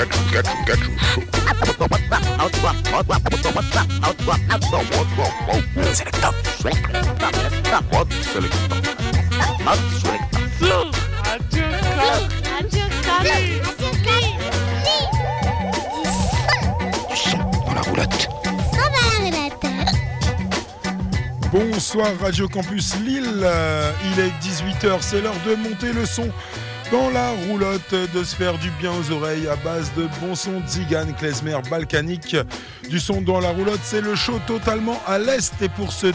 Show. Selecta. Du son dans la roulotte. Bonsoir Radio Campus Lille, il est 18h, c'est l'heure de monter le son dans la roulotte, de se faire du bien aux oreilles à base de bon son Zigan, klezmer, balkanique. Du son dans la roulotte, c'est le show totalement à l'est et pour ce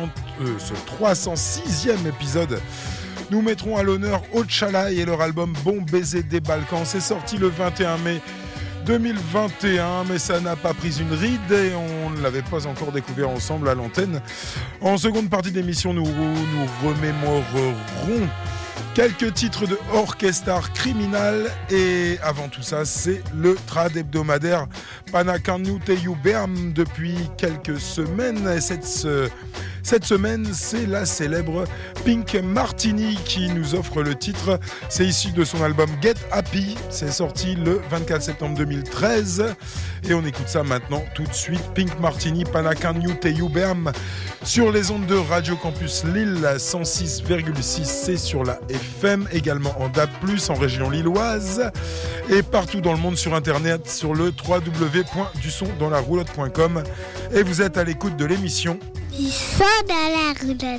306e épisode, nous mettrons à l'honneur Ochala et leur album Bon Baiser des Balkans. C'est sorti le 21 mai 2021, mais ça n'a pas pris une ride et on ne l'avait pas encore découvert ensemble à l'antenne. En seconde partie d'émission, nous remémorerons quelques titres de Orchestar Criminal et avant tout ça, c'est le trad hebdomadaire Panakanu Teyu Beam depuis quelques semaines. Et cette semaine, c'est la célèbre Pink Martini qui nous offre le titre. C'est issu de son album Get Happy. C'est sorti le 24 septembre 2013. Et on écoute ça maintenant tout de suite. Pink Martini, Panakanu Teyu Beam sur les ondes de Radio Campus Lille 106,6. C'est sur la FM, également en DAB+, en région lilloise. Et partout dans le monde sur Internet, sur le www.dusondansla-roulotte.com. Et vous êtes à l'écoute de l'émission Du son dans la roulotte.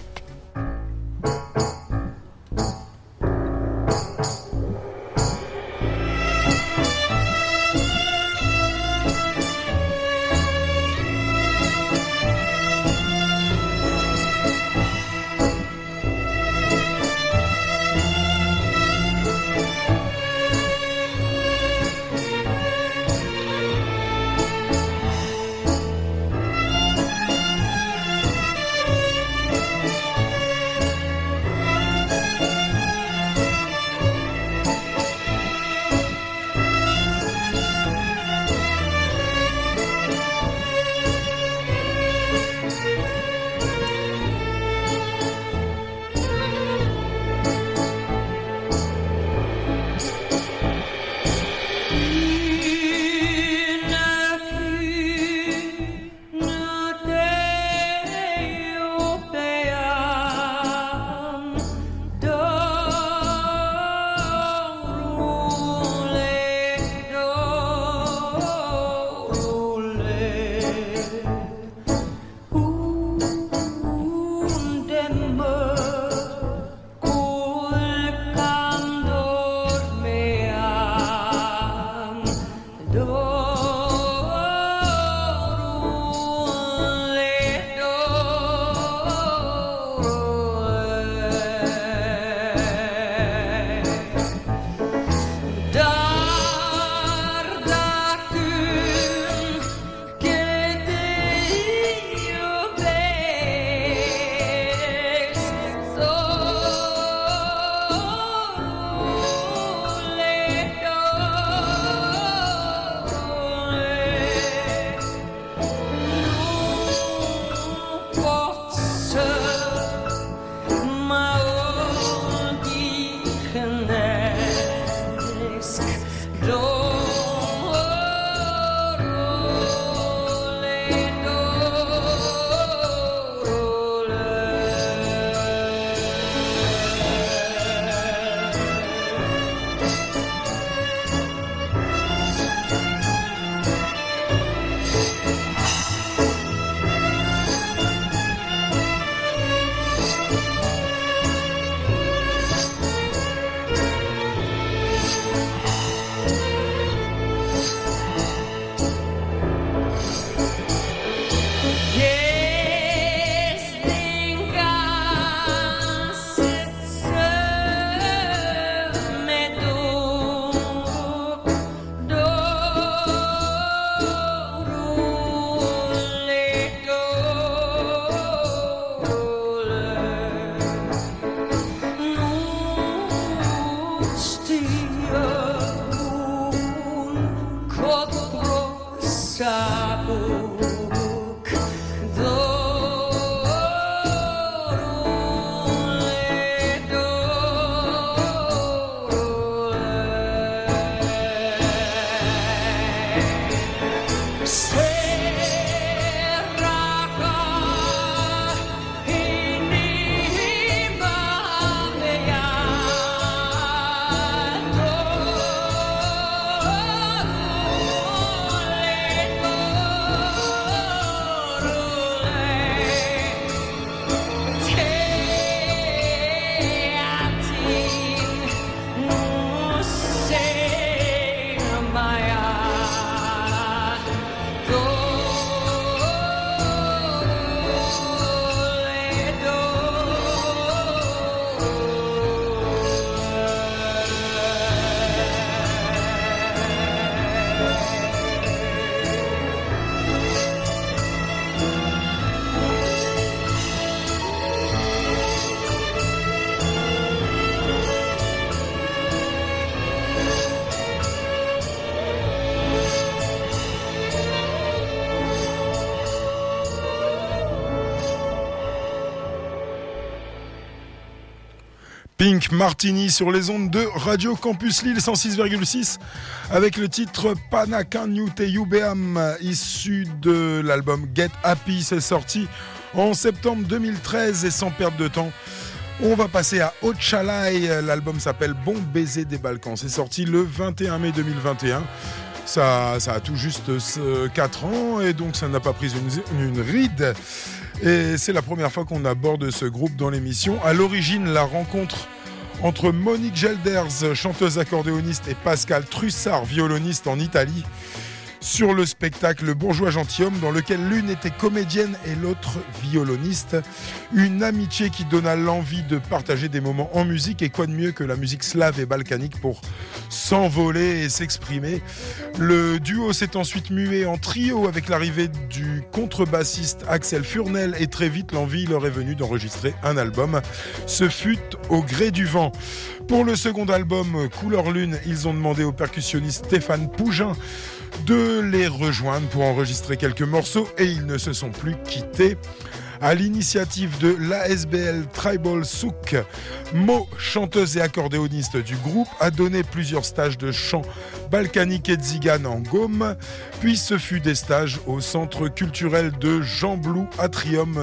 Pink Martini sur les ondes de Radio Campus Lille 106,6 avec le titre Pana Can You Te You Beam, issu de l'album Get Happy. C'est sorti en septembre 2013 et sans perdre de temps, on va passer à Ochalai. L'album s'appelle Bon Baiser des Balkans. C'est sorti le 21 mai 2021. Ça a tout juste 4 ans et donc ça n'a pas pris une ride. Et c'est la première fois qu'on aborde ce groupe dans l'émission. À l'origine, la rencontre entre Monique Gelders, chanteuse accordéoniste, et Pascal Trussard, violoniste en Italie, sur le spectacle Bourgeois Gentilhomme, dans lequel l'une était comédienne et l'autre violoniste. Une amitié qui donna l'envie de partager des moments en musique, et quoi de mieux que la musique slave et balkanique pour s'envoler et s'exprimer. Le duo s'est ensuite mué en trio avec l'arrivée du contrebassiste Axel Furnel, et très vite l'envie leur est venue d'enregistrer un album. Ce fut au gré du vent. Pour le second album, Couleur Lune, ils ont demandé au percussionniste Stéphane Pougin de les rejoindre pour enregistrer quelques morceaux, et ils ne se sont plus quittés. À l'initiative de l'ASBL Tribal Souk, Mo, chanteuse et accordéoniste du groupe, a donné plusieurs stages de chant balkanique et tzigane en Gaume, puis ce fut des stages au centre culturel de Jean Blou, Atrium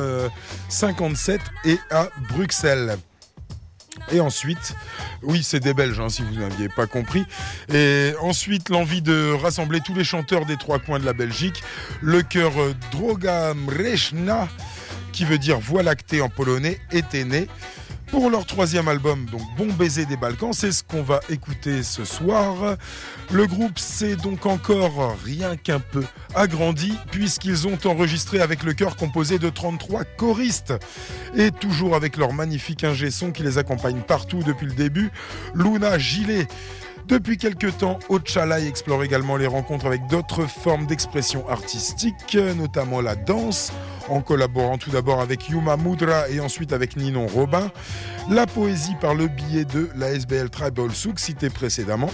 57 et à Bruxelles. Et ensuite, oui, c'est des Belges, si vous n'aviez pas compris. Et ensuite, l'envie de rassembler tous les chanteurs des 3 coins de la Belgique. Le chœur Droga Mreczna, qui veut dire voie lactée en polonais, était né. Pour leur 3e album, donc Bon Baiser des Balkans, c'est ce qu'on va écouter ce soir. Le groupe s'est donc encore rien qu'un peu agrandi, puisqu'ils ont enregistré avec le chœur composé de 33 choristes. Et toujours avec leur magnifique ingé son qui les accompagne partout depuis le début, Luna Gillet. Depuis quelques temps, Ochalai explore également les rencontres avec d'autres formes d'expression artistique, notamment la danse, en collaborant tout d'abord avec Yuma Moudra et ensuite avec Ninon Robin, la poésie par le biais de l'ASBL Tribal Souk cité précédemment,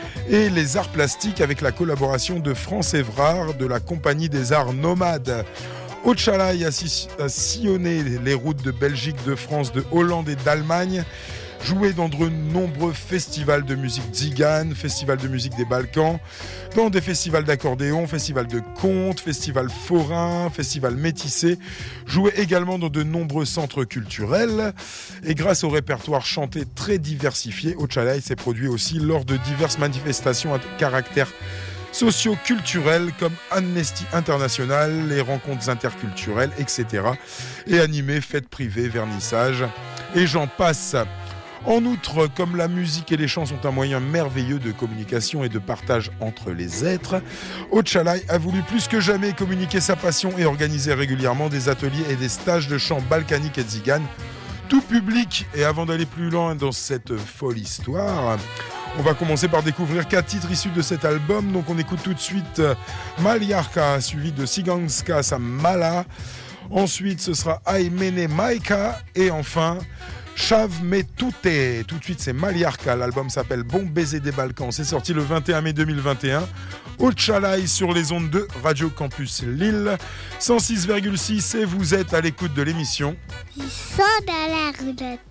et les arts plastiques avec la collaboration de France Évrard de la Compagnie des Arts Nomades. Ochalai a sillonné les routes de Belgique, de France, de Hollande et d'Allemagne, joué dans de nombreux festivals de musique tzigane, festivals de musique des Balkans, dans des festivals d'accordéon, festivals de contes, festivals forains, festivals métissés, joué également dans de nombreux centres culturels. Et grâce au répertoire chanté très diversifié, Ochalai s'est produit aussi lors de diverses manifestations à caractère socio-culturels comme Amnesty International, les rencontres interculturelles, etc. et animé fêtes privées, vernissages, et j'en passe. En outre, comme la musique et les chants sont un moyen merveilleux de communication et de partage entre les êtres, Ochalai a voulu plus que jamais communiquer sa passion et organiser régulièrement des ateliers et des stages de chant balkanique et tzigane, tout public. Et avant d'aller plus loin dans cette folle histoire, on va commencer par découvrir 4 titres issus de cet album. Donc on écoute tout de suite Maliarka, suivi de Siganska Samala. Ensuite, ce sera Aimene Maika. Et enfin, Chav Me Touté. Tout de suite, c'est Maliarka. L'album s'appelle Bon Baiser des Balkans. C'est sorti le 21 mai 2021. Ochalai sur les ondes de Radio Campus Lille 106,6. Et vous êtes à l'écoute de l'émission Ils sont dans la roulette.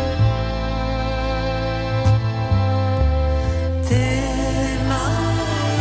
Tellement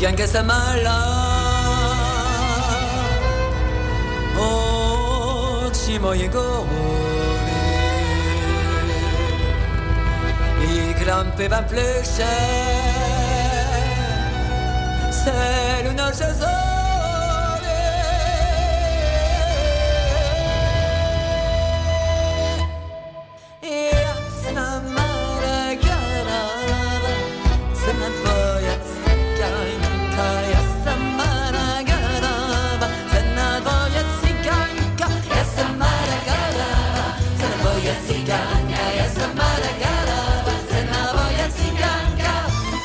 Sigan que se mala Oči moje govore I krampe vam pleše Celu naše zore Ja sam mala garava Crna tvoja ciganka Ja sam mala garava Crna tvoja ciganka Ja sam mala garava Crna tvoja ciganka Ja sam mala garava Crna tvoja ciganka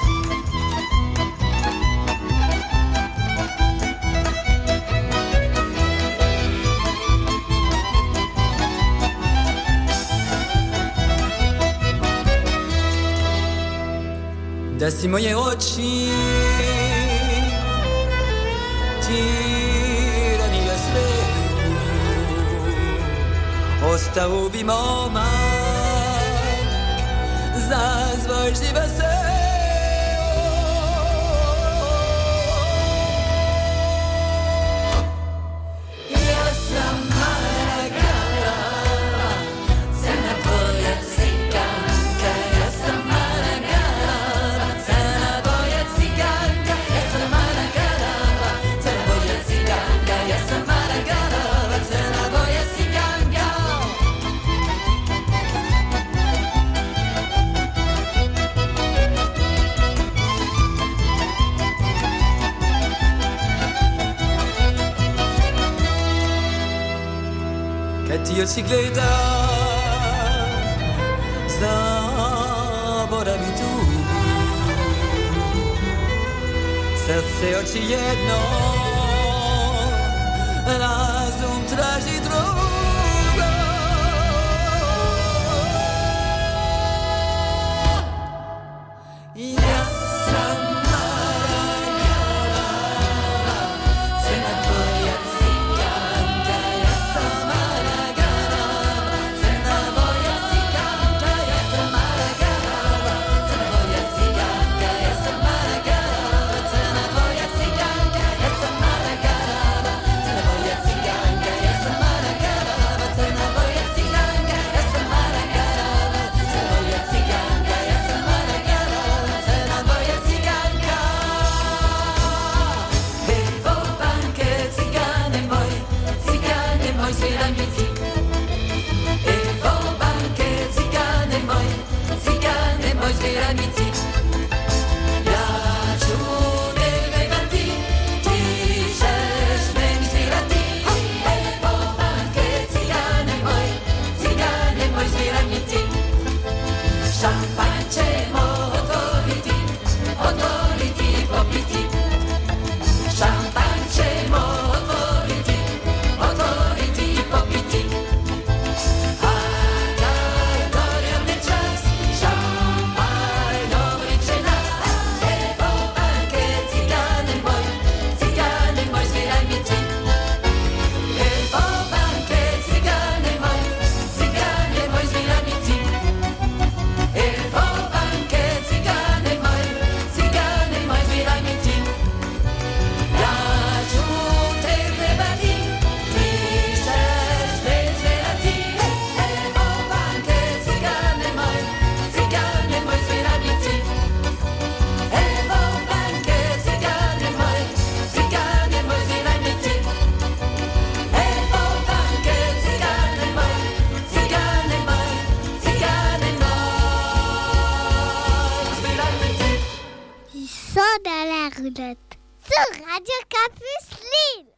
Da si moje oči tiranije svetu Ostao bi momak za svoj život Ja sam mala garava Crna tvoja ciganka Ja sam mala garava Crna tvoja ciganka Ja sam mala garava Crna tvoja ciganka Ja sam mala garava Crna tvoja ciganka Kad ti oči gledam zaboravi tugu Srce oči jedno razum traži drugo Ja sam mala garava Crna tvoja ciganka Ja sam mala garava Crna tvoja ciganka Ja sam mala garava Crna tvoja ciganka Ja sam mala garava Crna tvoja ciganka Ja sam mala garava Crna tvoja ciganka Ja sam mala garava Crna tvoja ciganka Ja sam mala garava Crna tvoja ciganka Ja sam mala garava Crna tvoja ciganka Evo banke cigane moj sviram mi ti Evo banke cigane moj sviram mi ti Ja ću te pevati Ti ćeš meni svirati Evo banke cigane moj sviram mi ti Šampanj ćemo otvoriti i popiti Šampanj ćemo otvoriti i popiti A kad dođe čas šampanj obriče nas Evo banke cigane moj sviraj mi ti Evo banke cigane moj sviraj mi ti Evo banke cigane moj sviraj mi ti Ja ću te pevati Ti ćeš me svirati Evo banke cigane moj sviraj mi ti Evo banke cigane moj sviraj mi ti Evo banke cigane moj sviraj mi ti Ils sont dans la roulotte. Sur Radio Campus Lille.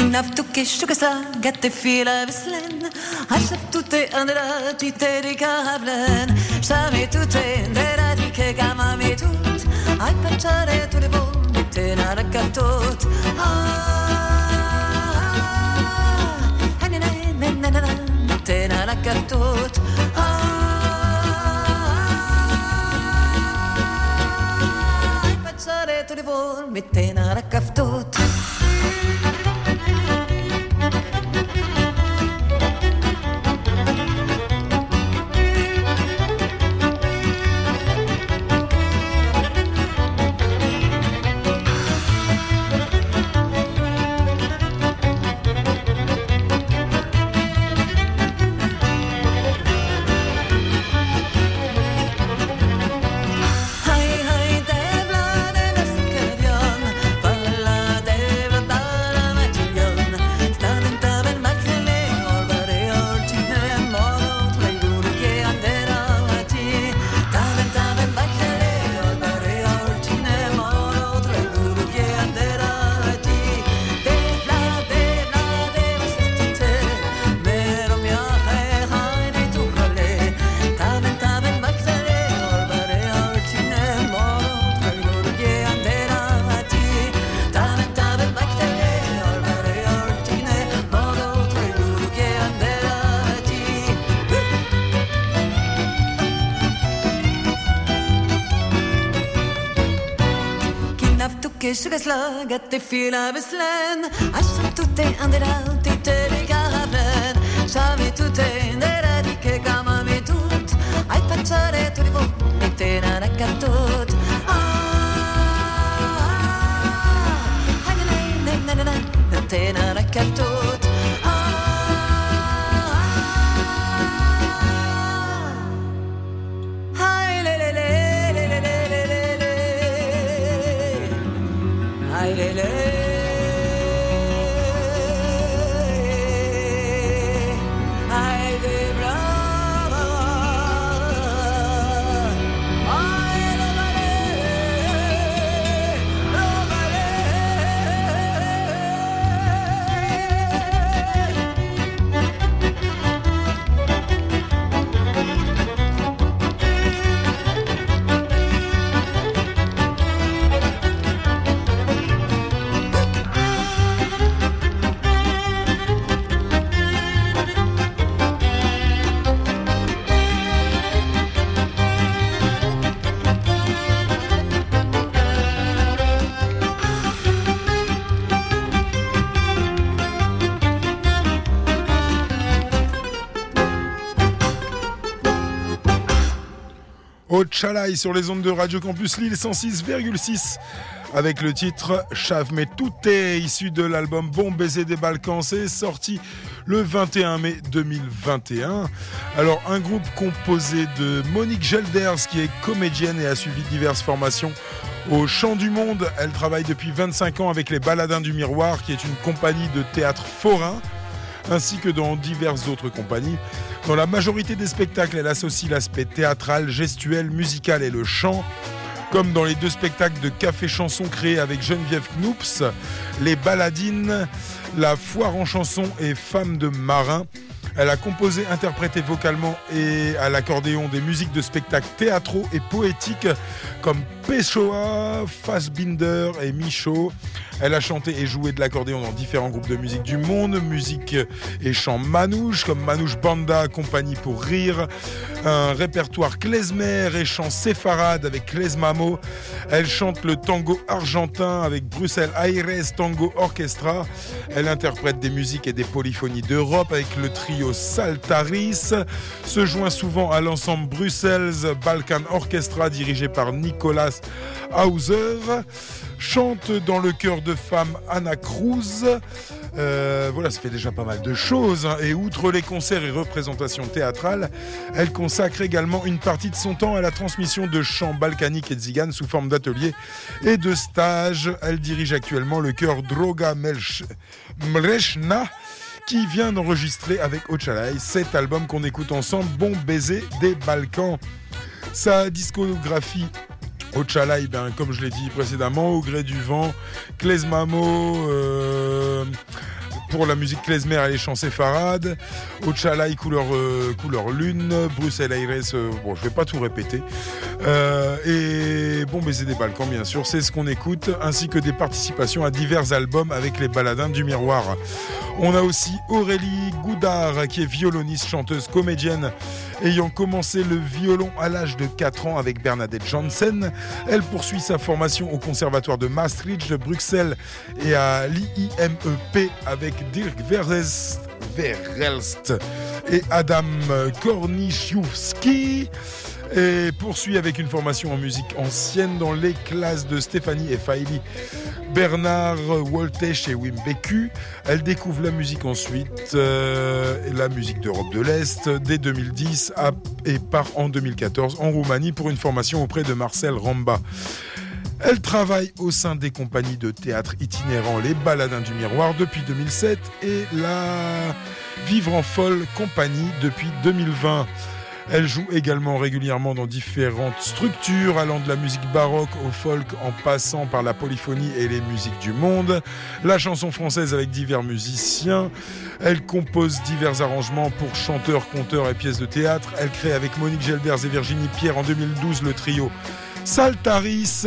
Naftuke shukasla gatte fila vislen Asaf tute andra tite di kavlen Shame tute ndera di ke gama me tut Ai pacciare tu le bombe te nara katot te nara katot Ai pacciare tu le bombe te nara katot Sugasla gatte fila vislen Asha tutte andera tite di kavlen Shame tutte ndera di ke gama me tut Ai pacciare tu rivo e te nara katot te nara katot Ochalai sur les ondes de Radio Campus Lille 106,6 avec le titre Chave mais tout est issu de l'album Bon baiser des Balkans. C'est sorti le 21 mai 2021. Alors un groupe composé de Monique Gelders qui est comédienne et a suivi diverses formations au Chant du Monde. Elle travaille depuis 25 ans avec les Baladins du Miroir qui est une compagnie de théâtre forain ainsi que dans diverses autres compagnies. Dans la majorité des spectacles, elle associe l'aspect théâtral, gestuel, musical et le chant. Comme dans les 2 spectacles de café-chanson créés avec Geneviève Knoups, Les Baladines, La Foire en chanson et Femmes de marin. Elle a composé, interprété vocalement et à l'accordéon des musiques de spectacles théâtraux et poétiques comme Pessoa, Fassbinder et Michaud. Elle a chanté et joué de l'accordéon dans différents groupes de musique du monde, musique et chant manouche comme Manouche Banda, Compagnie pour rire, un répertoire klezmer et chant séfarade avec Klezmamo. Elle chante le tango argentin avec Bruxelles Aires Tango Orchestra. Elle interprète des musiques et des polyphonies d'Europe avec le trio Saltaris, se joint souvent à l'ensemble Bruxelles Balkan Orchestra dirigé par Nicolas Hauser. Chante dans le chœur de femmes Anna Cruz. Voilà, ça fait déjà pas mal de choses. Et outre les concerts et représentations théâtrales, elle consacre également une partie de son temps à la transmission de chants balkaniques et tziganes sous forme d'ateliers et de stages. Elle dirige actuellement le chœur Droga Mleczna qui vient d'enregistrer avec Ochalai cet album qu'on écoute ensemble, Bon baiser des Balkans. Sa discographie Ochalai, comme je l'ai dit précédemment, Au gré du vent, Klezmamo, Pour la musique klezmer et les chants séfarades, Ochalai couleur lune, Bruxelles Aires, bon je vais pas tout répéter, et Bon baiser des Balkans bien sûr, c'est ce qu'on écoute, ainsi que des participations à divers albums avec les Baladins du Miroir. On a aussi Aurélie Goudard qui est violoniste, chanteuse, comédienne, ayant commencé le violon à l'âge de 4 ans avec Bernadette Janssen. Elle poursuit sa formation au conservatoire de Maastricht, de Bruxelles et à l'IMEP avec Dirk Verhelst et Adam Kornichowski. Et poursuit avec une formation en musique ancienne dans les classes de Stéphanie et Faili, Bernard Woltech et Wim Beku. Elle découvre la musique ensuite, la musique d'Europe de l'Est, dès 2010 et part en 2014 en Roumanie pour une formation auprès de Marcel Ramba. Elle travaille au sein des compagnies de théâtre itinérants Les Baladins du Miroir depuis 2007 et la Vivre en Folle Compagnie depuis 2020. Elle joue également régulièrement dans différentes structures, allant de la musique baroque au folk en passant par la polyphonie et les musiques du monde, la chanson française avec divers musiciens. Elle compose divers arrangements pour chanteurs, conteurs et pièces de théâtre. Elle crée avec Monique Gelders et Virginie Pierre en 2012 le trio Saltaris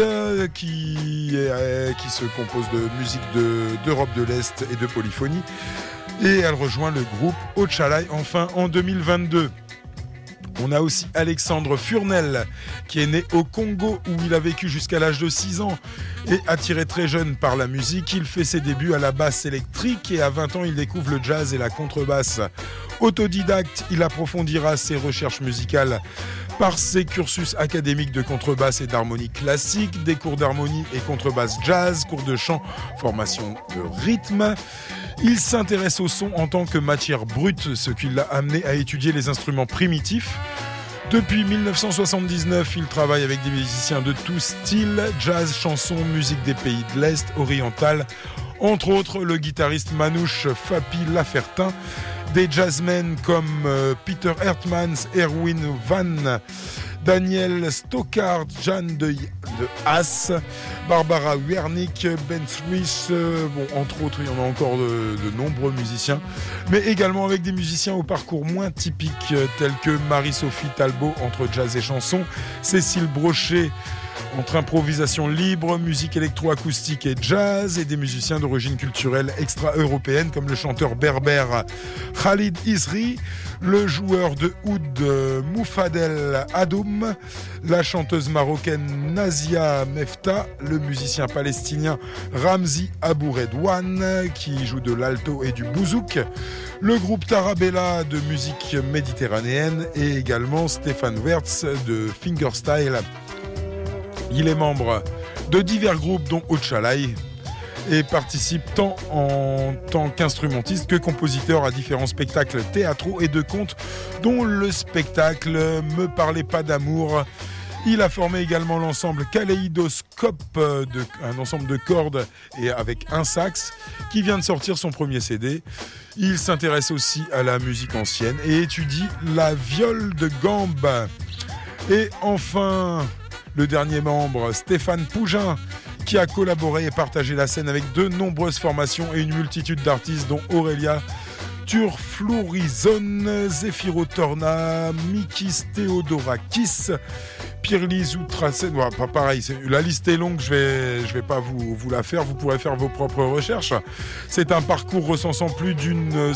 qui se compose de musique d'Europe de l'Est et de polyphonie. Et elle rejoint le groupe Ochalai enfin en 2022. On a aussi Alexandre Furnel, qui est né au Congo où il a vécu jusqu'à l'âge de 6 ans. Et attiré très jeune par la musique, il fait ses débuts à la basse électrique et à 20 ans, il découvre le jazz et la contrebasse. Autodidacte, il approfondira ses recherches musicales par ses cursus académiques de contrebasse et d'harmonie classique, des cours d'harmonie et contrebasse jazz, cours de chant, formation de rythme. Il s'intéresse au son en tant que matière brute, ce qui l'a amené à étudier les instruments primitifs. Depuis 1979, il travaille avec des musiciens de tous styles, jazz, chanson, musique des pays de l'Est, oriental, entre autres le guitariste manouche Fapi Lafertin, des jazzmen comme Peter Hertmans, Erwin Van, Daniel Stockard, Jeanne de Haas, Barbara Wernick, Ben Smith, entre autres, il y en a encore de nombreux musiciens, mais également avec des musiciens au parcours moins typique, tels que Marie-Sophie Talbot entre jazz et chanson, Cécile Brochet entre improvisation libre, musique électroacoustique et jazz, et des musiciens d'origine culturelle extra-européenne comme le chanteur berbère Khalid Isri, le joueur de oud Moufadel Adoum, la chanteuse marocaine Nazia Mefta, le musicien palestinien Ramzi Abou Redouane qui joue de l'alto et du bouzouk, le groupe Tarabella de musique méditerranéenne et également Stéphane Wertz de fingerstyle. Il est membre de divers groupes dont Ochalai et participe tant en tant qu'instrumentiste que compositeur à différents spectacles théâtraux et de contes dont le spectacle Me parlez pas d'amour. Il a formé également l'ensemble Kaléidoscope, un ensemble de cordes et avec un sax qui vient de sortir son premier CD. Il s'intéresse aussi à la musique ancienne et étudie la viole de gambe. Et enfin, le dernier membre, Stéphane Pougin, qui a collaboré et partagé la scène avec de nombreuses formations et une multitude d'artistes dont Aurélia Turflourizon, Zéphiro Torna, Mikis Theodorakis, Pirlis Outrasen. Bon, pas pareil, la liste est longue, je vais pas vous la faire, vous pourrez faire vos propres recherches. C'est un parcours recensant plus d'une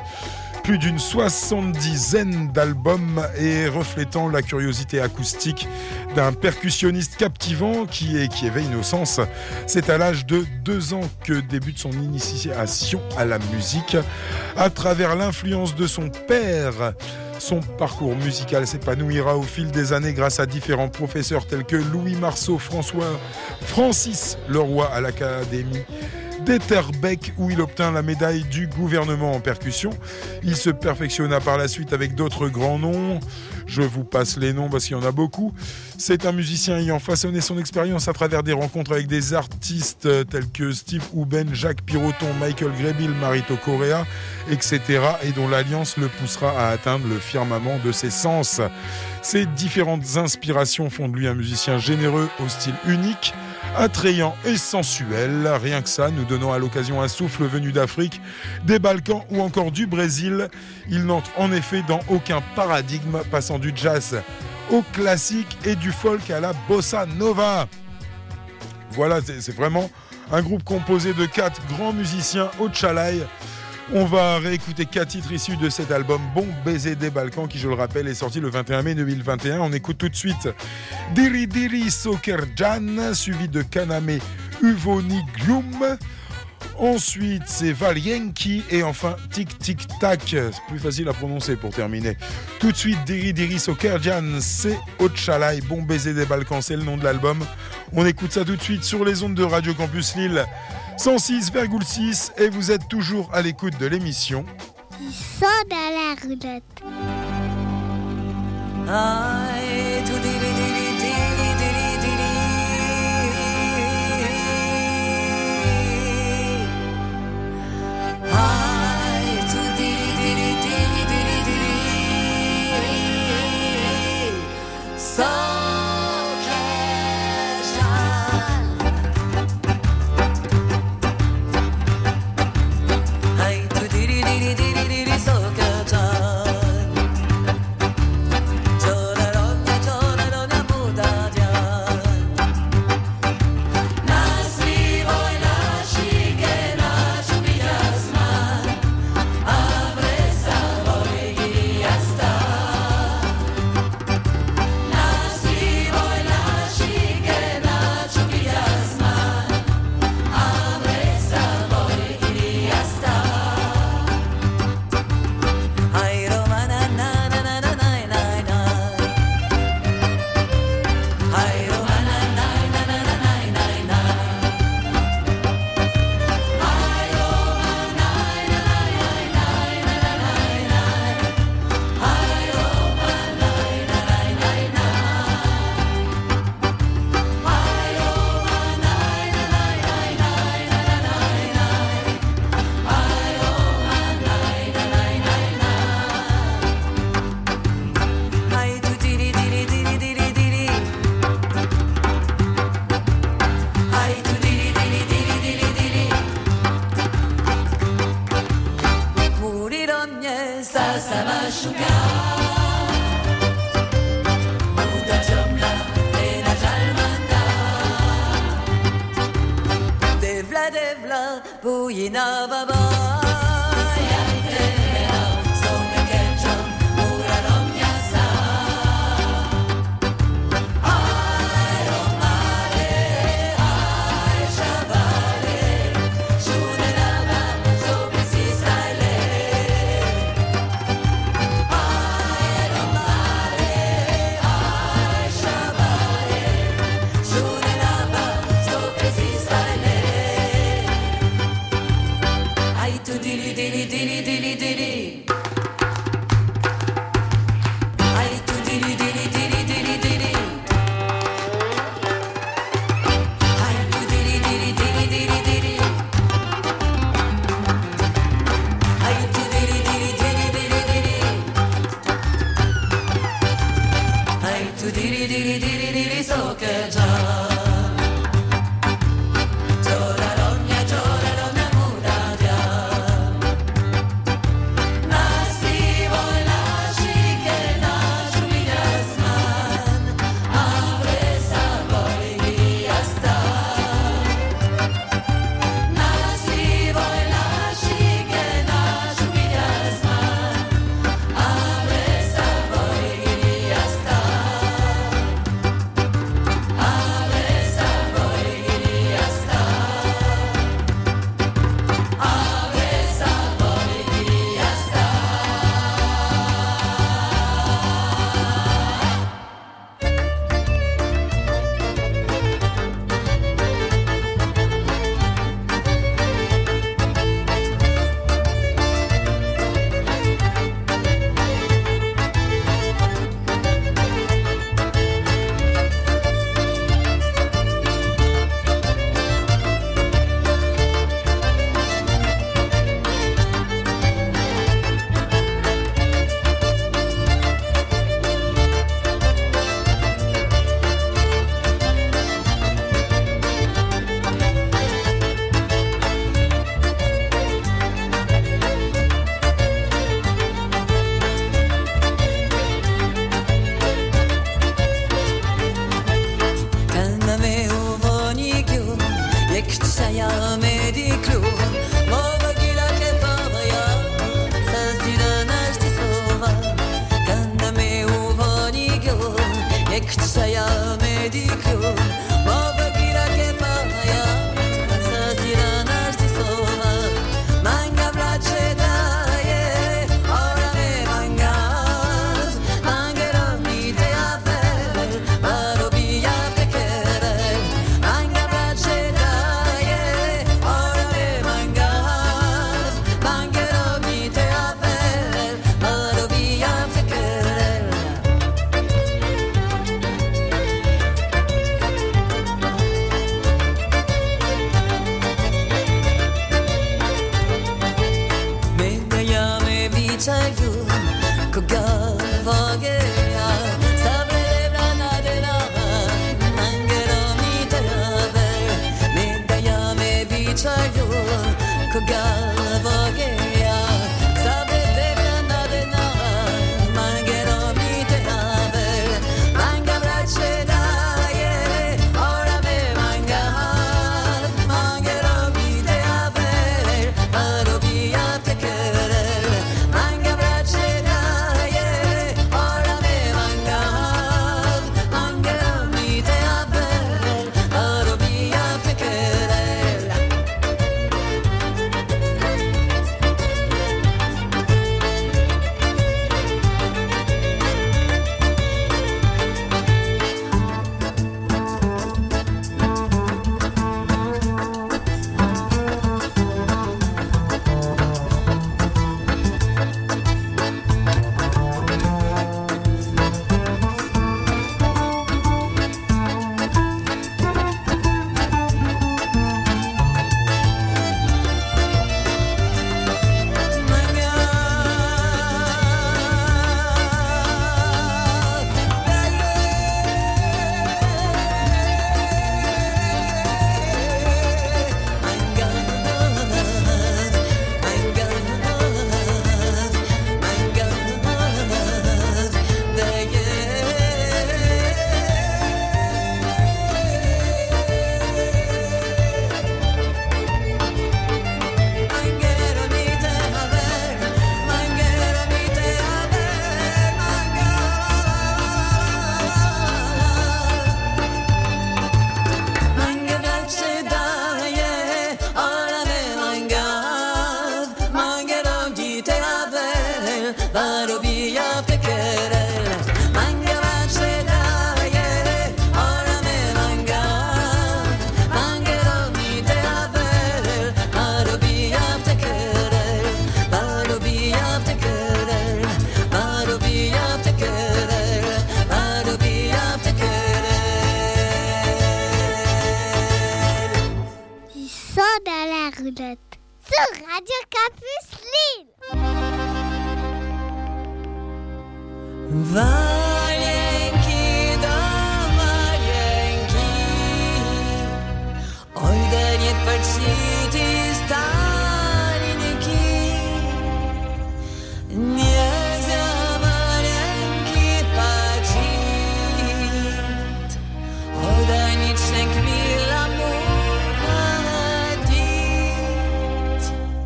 70aine d'albums et reflétant la curiosité acoustique d'un percussionniste captivant qui éveille nos sens. C'est à l'âge de 2 ans que débute son initiation à la musique. À travers l'influence de son père, son parcours musical s'épanouira au fil des années grâce à différents professeurs tels que Louis Marceau, Francis Leroy à l'Académie d'Etterbeek où il obtint la médaille du gouvernement en percussion. Il se perfectionna par la suite avec d'autres grands noms. Je vous passe les noms parce qu'il y en a beaucoup. C'est un musicien ayant façonné son expérience à travers des rencontres avec des artistes tels que Steve Houben, Jacques Piroton, Michael Grebil, Marito Correa, etc. et dont l'alliance le poussera à atteindre le firmament de ses sens. Ces différentes inspirations font de lui un musicien généreux au style unique, attrayant et sensuel. Rien que ça nous donne donnant à l'occasion un souffle venu d'Afrique, des Balkans ou encore du Brésil. Il n'entre en effet dans aucun paradigme, passant du jazz au classique et du folk à la bossa nova. Voilà, c'est vraiment un groupe composé de 4 grands musiciens au tchalai. On va réécouter 4 titres issus de cet album Bon Baiser des Balkans qui, je le rappelle, est sorti le 21 mai 2021. On écoute tout de suite Diri Diri Sokerjan, suivi de Kaname Uvoni Glum. Ensuite, c'est Valienki et enfin Tic Tic Tac. C'est plus facile à prononcer pour terminer. Tout de suite, Diri Diri Sokerjan, c'est Otchalai. Bon Baiser des Balkans, c'est le nom de l'album. On écoute ça tout de suite sur les ondes de Radio Campus Lille 106,6 et vous êtes toujours à l'écoute de l'émission. Ils sont dans la roulotte. Aïe, tout dili dili dili dili dili. Aïe, tout dili dili dili dili dili. Aïe, tout dili dili dili dili so roulotte sur Radio Campus Lille. Valenki da Valenki, oj da nie patrzcie starinki, nie za Valenki patrzit, oj da nie schenk mi l'amour.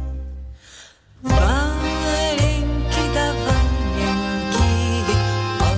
Valenki da Valenki, oj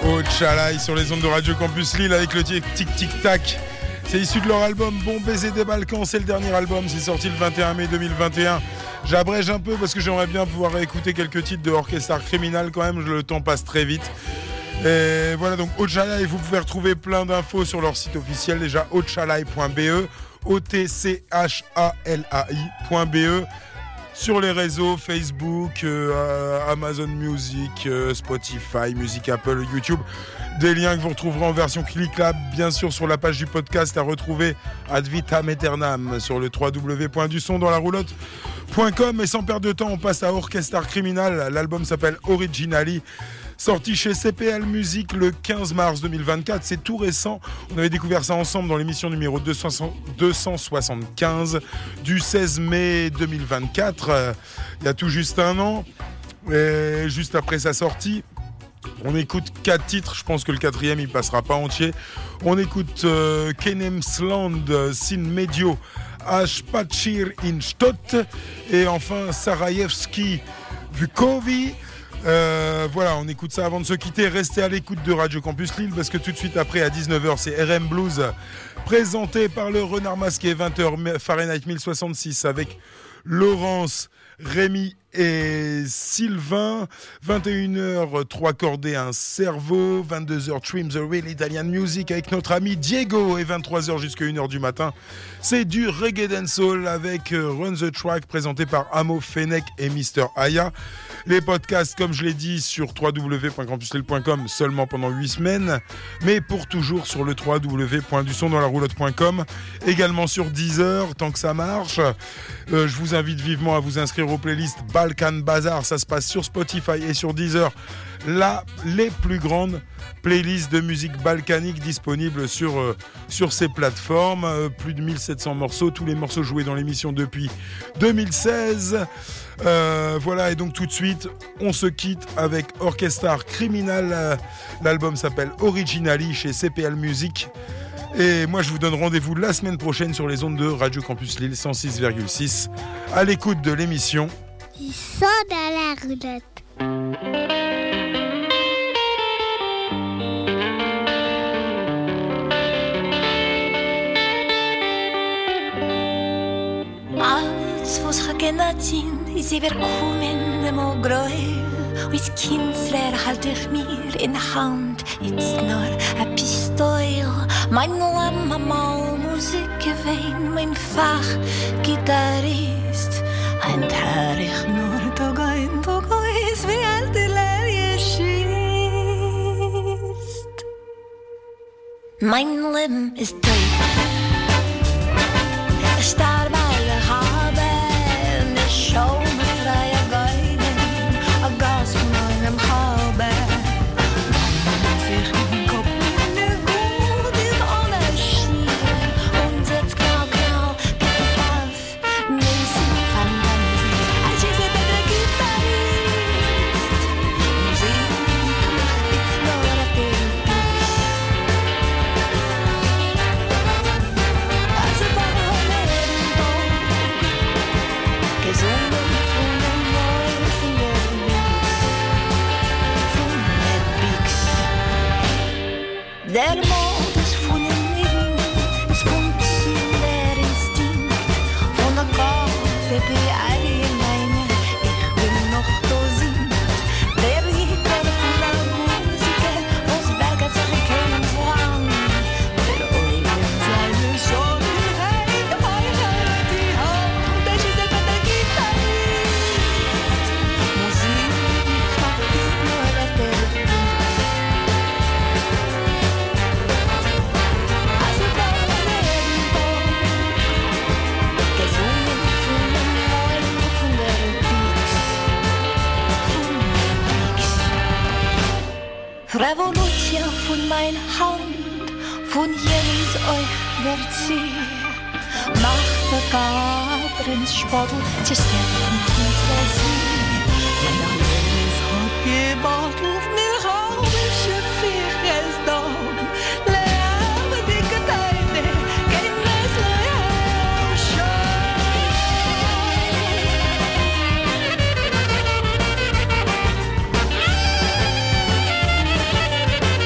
Ochalai sur les ondes de Radio Campus Lille avec le tic tic tac. C'est issu de leur album Bon Baiser des Balkans, c'est le dernier album, c'est sorti le 21 mai 2021. J'abrège un peu parce que j'aimerais bien pouvoir écouter quelques titres de Orchestra Criminal quand même, le temps passe très vite. Et voilà, donc Ochalai, vous pouvez retrouver plein d'infos sur leur site officiel, déjà ochalai.be, OTCHALAI.be. Sur les réseaux Facebook, Amazon Music, Spotify, Music Apple, YouTube. Des liens que vous retrouverez en version cliquable, bien sûr, sur la page du podcast à retrouver ad vitam aeternam sur le www.dusondanslaroulotte.com. Et sans perdre de temps, on passe à Orchestra Criminal. L'album s'appelle Originally. Sorti chez CPL Music le 15 mars 2024, c'est tout récent. On avait découvert ça ensemble dans l'émission numéro 275 du 16 mai 2024, il y a tout juste un an. Et juste après sa sortie, on écoute 4 titres, je pense que le 4e il passera pas entier. On écoute Kenemsland, Sin Medio, Ashpachir in Stott et enfin Sarajewski Vukovi. Voilà, on écoute ça avant de se quitter. Restez à l'écoute de Radio Campus Lille parce que tout de suite après à 19h c'est RM Blues présenté par le Renard Masqué. 20h Fahrenheit 1066 avec Laurence, Rémi et Sylvain. 21h 3 cordes et un cerveau. 22h Trim the Real Italian Music avec notre ami Diego et 23h jusqu'à 1h du matin c'est du reggae dancehall avec Run the Track présenté par Amo Fennec et Mr. Aya. Les podcasts, comme je l'ai dit, sur www.campuslille.com seulement pendant 8 semaines, mais pour toujours sur le www.dusondanslaroulotte.com, également sur Deezer, tant que ça marche. Je vous invite vivement à vous inscrire aux playlists Balkan Bazar, ça se passe sur Spotify et sur Deezer. Là, les plus grandes playlists de musique balkanique disponibles sur ces plateformes. Plus de 1700 morceaux, tous les morceaux joués dans l'émission depuis 2016. Voilà, et donc tout de suite, on se quitte avec Orchestra Criminal. L'album s'appelle Originally chez CPL Music. Et moi, je vous donne rendez-vous la semaine prochaine sur les ondes de Radio Campus Lille 106,6 à l'écoute de l'émission Ils sont dans la roulotte. Allt was genatin is überkommen dem Ogroel. Wis Kinzler halt ich mir in der Hand. It's nur a Pistol. Mein Mama Musik gewesen, mein Fach Gitarrist. Ein Tag ich nur Togoin, Togois wie alte Lerie schießt. Mein Leben ist tot. Ich starr bei der Habe, ich schau mir freie Geunen, a Gas von meinem Habe. Man sich in den Kopf in der Gut in alle Schiene und jetzt genau, geht auf, Musik von Dani, als ich sie bei der Gitarrist. Musik macht jetzt nur ein Ding. Also bei gesungen von dem Neuen von der Modus von dem Leben, es funktioniert der Instinkt von der Kaffee bei alleine. Ich bin noch dosiert, der Gitarre von der Musiker, was Berger sich kennen voran. Der Eugen seine Schönheit, heiratet die Hand, das ist der Gitarrist. Musik macht es nur der Beat. Also bei gesungen von dem Neuen von der Pix. Revolution von meiner Hand, von jenes euch der Ziel. Macht der Katrins Spottel, zerstört unsere Seele. Meine Lebens hat gebattelt, mir haubische Fichelsdom. Lebe dicke Teile, kein Messer, ja, schon.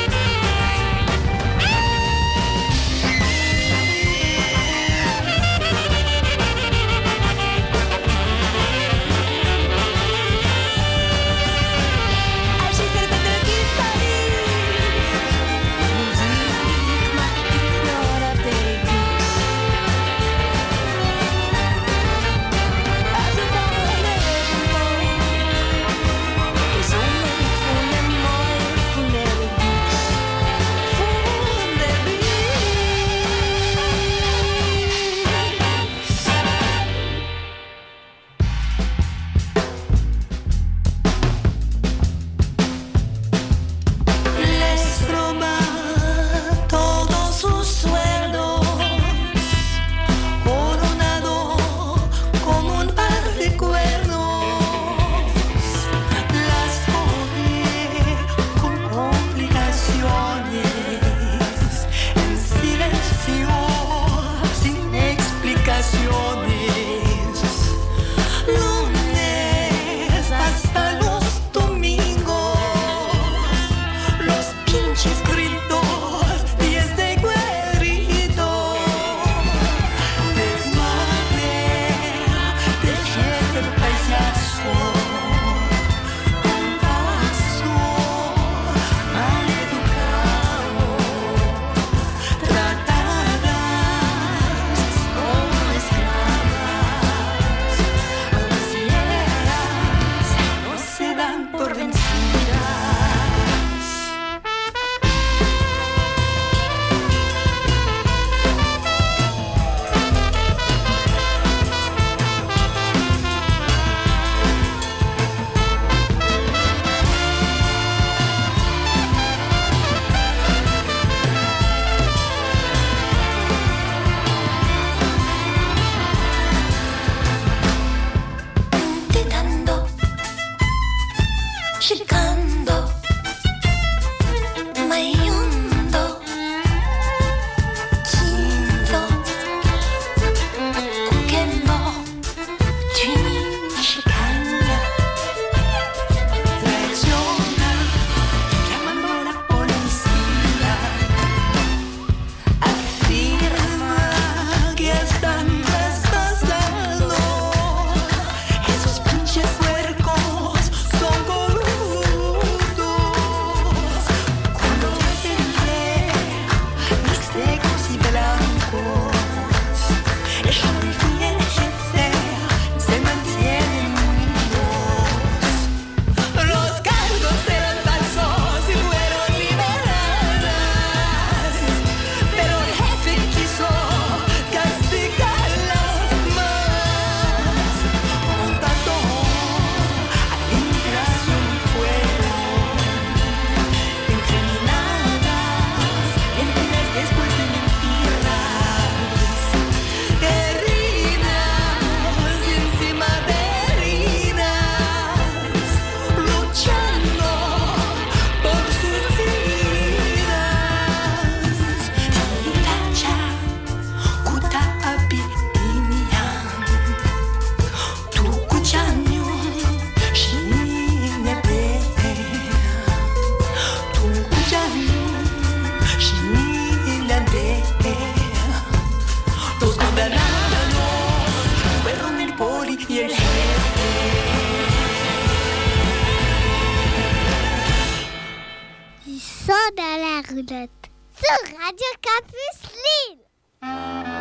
roulotte sur Radio Campus Lille.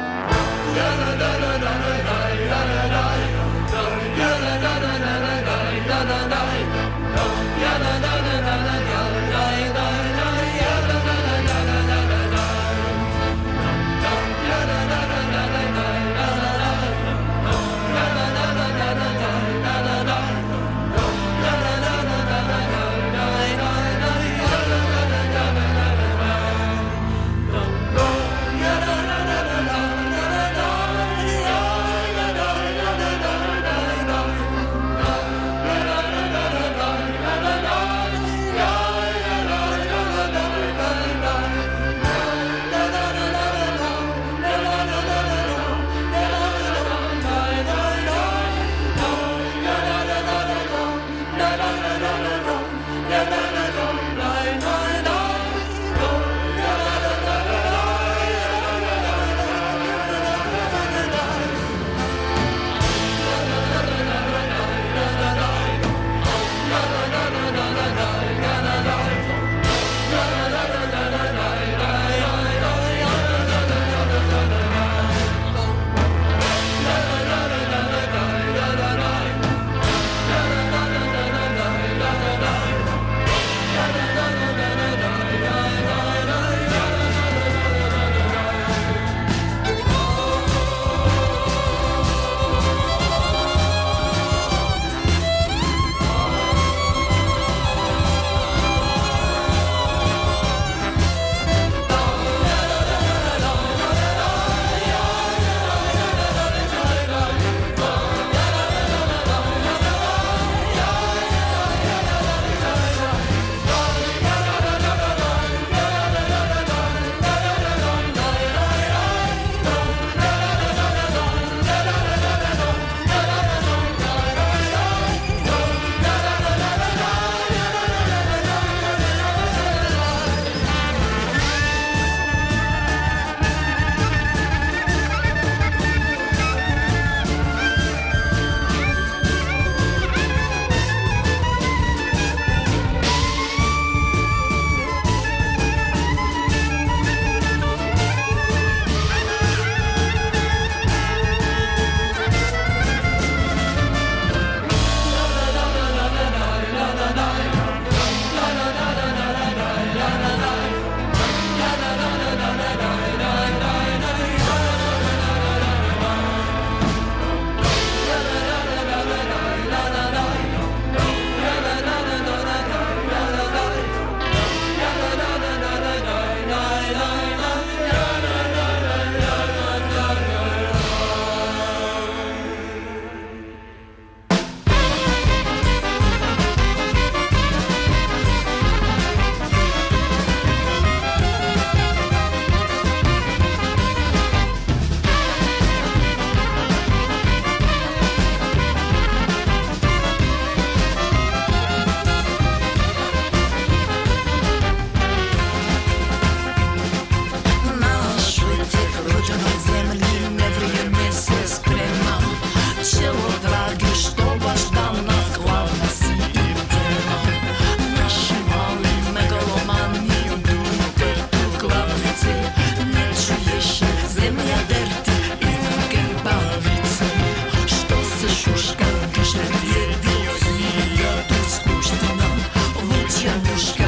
Januszka